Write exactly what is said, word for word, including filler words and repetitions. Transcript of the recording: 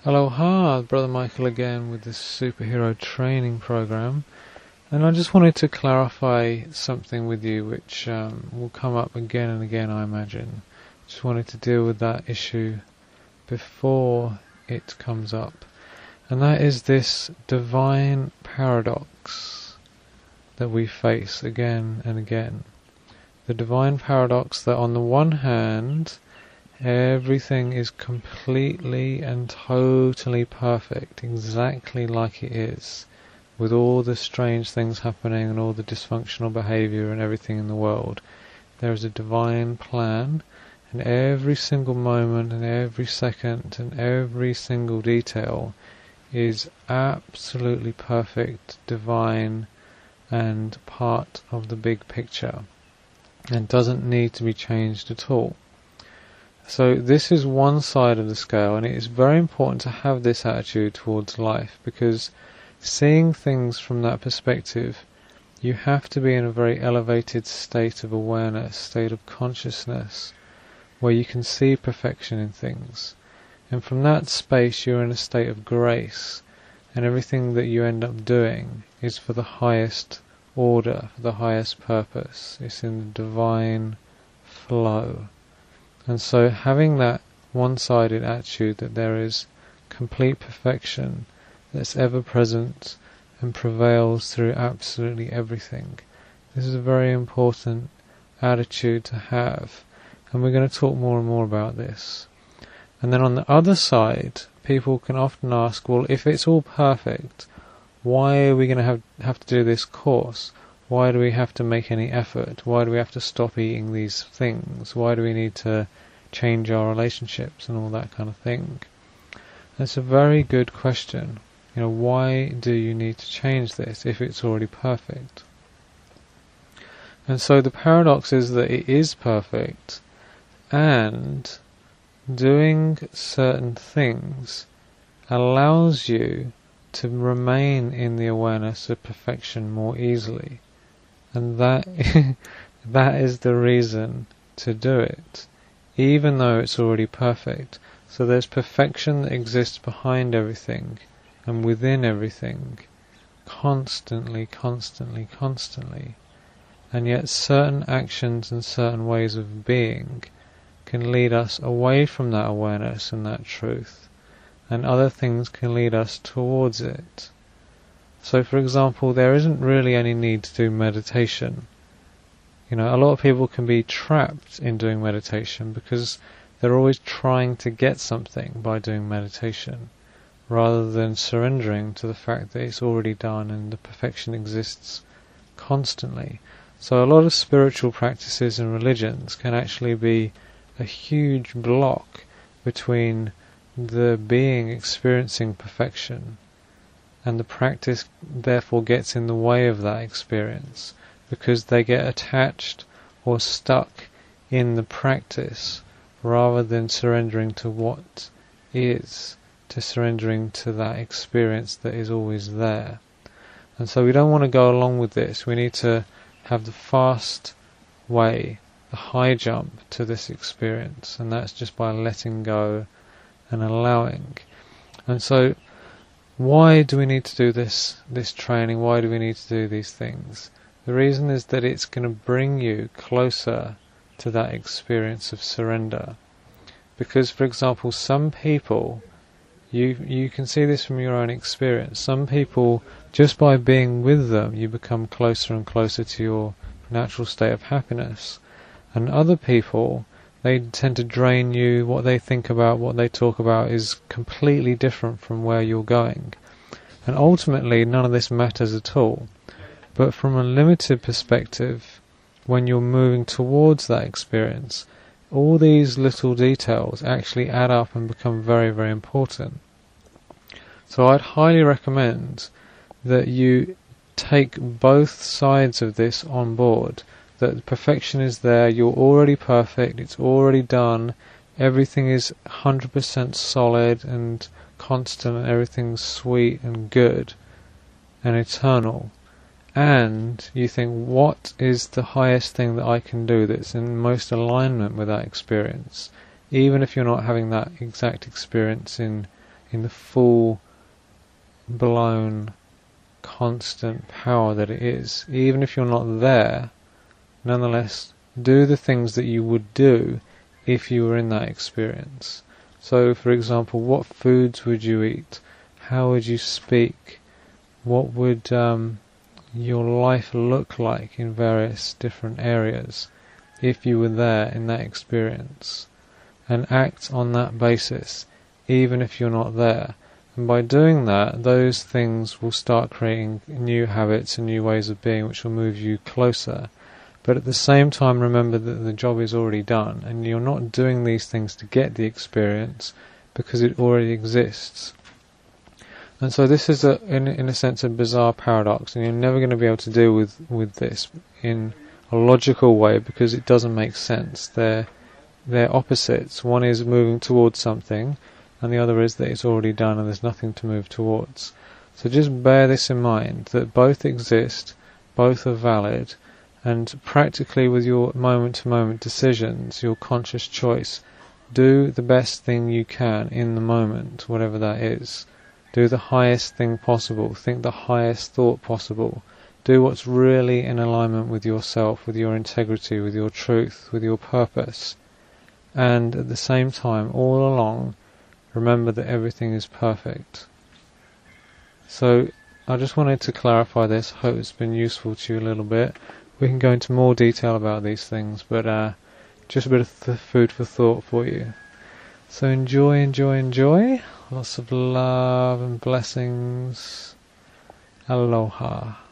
Aloha, Brother Michael again with this superhero training program, and I just wanted to clarify something with you which um, will come up again and again, I imagine. Just wanted to deal with that issue before it comes up, and that is this divine paradox that we face again and again. The divine paradox that on the one hand everything is completely and totally perfect, exactly like it is, with all the strange things happening and all the dysfunctional behavior and everything in the world. There is a divine plan, and every single moment and every second and every single detail is absolutely perfect, divine, and part of the big picture, and doesn't need to be changed at all. So this is one side of the scale, and it is very important to have this attitude towards life, because seeing things from that perspective, you have to be in a very elevated state of awareness, state of consciousness, where you can see perfection in things. And from that space you're in a state of grace, and everything that you end up doing is for the highest order, for the highest purpose. It's in the divine flow. And so having that one-sided attitude that there is complete perfection that's ever present and prevails through absolutely everything, this is a very important attitude to have, and we're going to talk more and more about this. And then on the other side, people can often ask, well, if it's all perfect, why are we going to have, have to do this course? Why do we have to make any effort? Why do we have to stop eating these things? Why do we need to change our relationships and all that kind of thing? That's a very good question. You know, why do you need to change this if it's already perfect? And so the paradox is that it is perfect, and doing certain things allows you to remain in the awareness of perfection more easily. And that that is the reason to do it, even though it's already perfect. So there's perfection that exists behind everything and within everything, constantly, constantly, constantly. And yet certain actions and certain ways of being can lead us away from that awareness and that truth, and other things can lead us towards it. So for example, there isn't really any need to do meditation. You know, a lot of people can be trapped in doing meditation because they're always trying to get something by doing meditation, rather than surrendering to the fact that it's already done and the perfection exists constantly. So a lot of spiritual practices and religions can actually be a huge block between the being experiencing perfection, and the practice therefore gets in the way of that experience, because they get attached or stuck in the practice rather than surrendering to what is, to surrendering to that experience that is always there. And so we don't want to go along with this. We need to have the fast way, the high jump to this experience, and that's just by letting go and allowing. And so why do we need to do this this training? Why do we need to do these things? The reason is that it's going to bring you closer to that experience of surrender. Because, for example, some people, you you can see this from your own experience, some people, just by being with them, you become closer and closer to your natural state of happiness. And other people, they tend to drain you. What they think about, what they talk about is completely different from where you're going. And ultimately, none of this matters at all. But from a limited perspective, when you're moving towards that experience, all these little details actually add up and become very, very important. So I'd highly recommend that you take both sides of this on board. That perfection is there, you're already perfect, it's already done, everything is one hundred percent solid and constant, and everything's sweet and good and eternal. And you think, what is the highest thing that I can do that's in most alignment with that experience? Even if you're not having that exact experience in in the full blown constant power that it is. Even if you're not there, nonetheless do the things that you would do if you were in that experience. So for example, what foods would you eat? How would you speak? What would um, your life look like in various different areas if you were there in that experience? And act on that basis even if you're not there. And by doing that, those things will start creating new habits and new ways of being which will move you closer. But at the same time, remember that the job is already done, and you're not doing these things to get the experience because it already exists. And so this is, a, in, in a sense, a bizarre paradox, and you're never going to be able to deal with, with this in a logical way because it doesn't make sense. They're, they're opposites. One is moving towards something, and the other is that it's already done and there's nothing to move towards. So just bear this in mind, that both exist, both are valid, and practically with your moment-to-moment decisions, your conscious choice, do the best thing you can in the moment, whatever that is. Do the highest thing possible, think the highest thought possible, do what's really in alignment with yourself, with your integrity, with your truth, with your purpose. And at the same time, all along, remember that everything is perfect. So I just wanted to clarify this. Hope it's been useful to you a little bit. We can go into more detail about these things, but uh, just a bit of th- food for thought for you. So enjoy, enjoy, enjoy. Lots of love and blessings. Aloha.